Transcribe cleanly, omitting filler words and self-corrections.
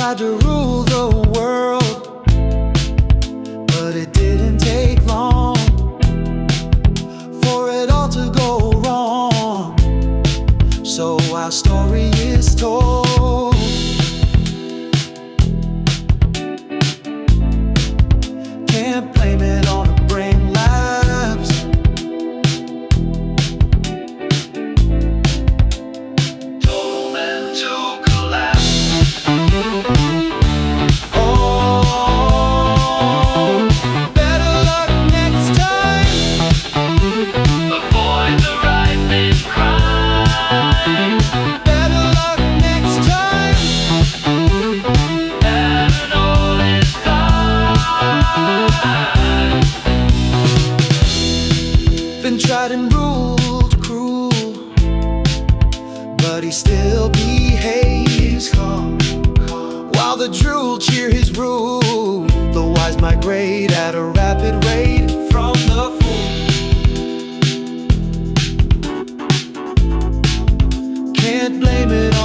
tried to rule the world, but it didn't take long for it all to go wrong. So our story is told. Can't blame it on a brain lapse. Total mental collapse. Oh, better luck next time. Avoid the right crime. Better luck next time. Heaven all is kind. Been tried and ruled cruel, but he still behaves calm. While the drool cheer his rule, the wise migrate at a rapid rate from the fool. Can't blame it